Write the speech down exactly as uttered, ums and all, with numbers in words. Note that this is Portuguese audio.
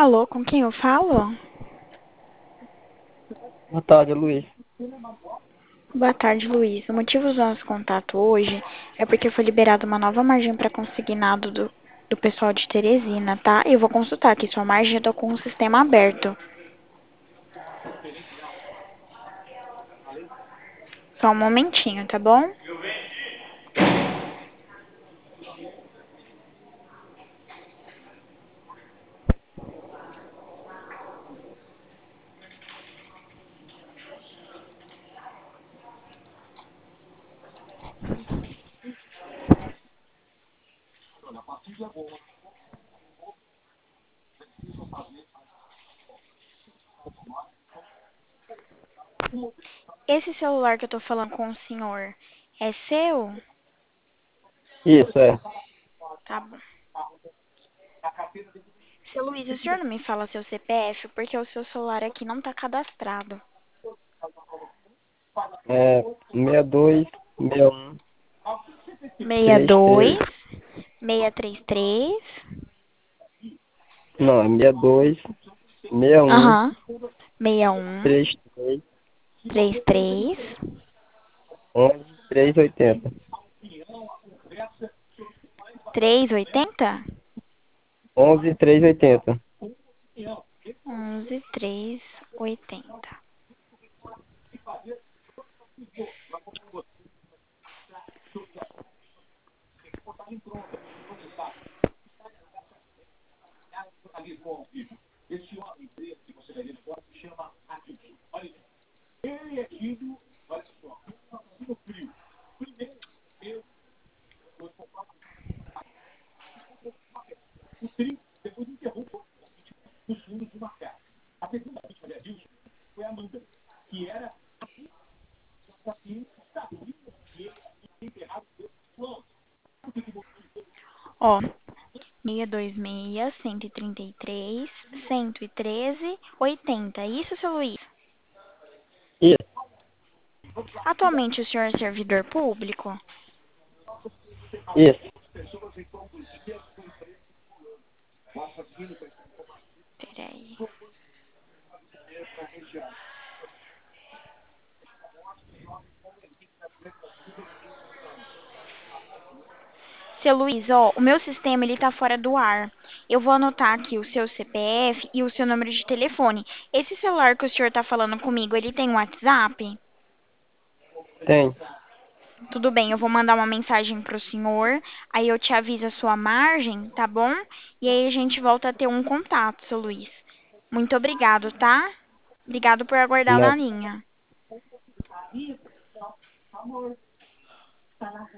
Alô, com quem eu falo? Boa tarde, Luiz. Boa tarde, Luiz. O motivo do nosso contato hoje é porque foi liberada uma nova margem para consignado do, do pessoal de Teresina, tá? Eu vou consultar aqui sua margem, eu tô com o sistema aberto. Só um momentinho, tá bom? Esse celular que eu tô falando com o senhor é seu? Isso, é. Tá bom. Seu Luiz, o senhor não me fala seu C P F porque o seu celular aqui não tá cadastrado. É seis dois, seis um, Seis três dois, três. seis três três. Não, é seis dois, seis um, Aham. Seis um, três três, três três. onze, três oitenta. Três oitenta? onze, três oitenta. Onze três oitenta. Ó, seis dois seis, cento e trinta e três, cento e treze, oitenta. Isso, seu Luiz? Isso, Atualmente o senhor é servidor público? isso. Peraí. Seu Luiz, ó, o meu sistema ele tá fora do ar. Eu vou anotar aqui o seu C P F e o seu número de telefone. Esse celular que o senhor tá falando comigo, ele tem WhatsApp? Tem. Tudo bem, eu vou mandar uma mensagem pro senhor, aí eu te aviso a sua margem, tá bom? E aí a gente volta a ter um contato, seu Luiz. Muito obrigado, tá? Obrigado por aguardar na Não. linha.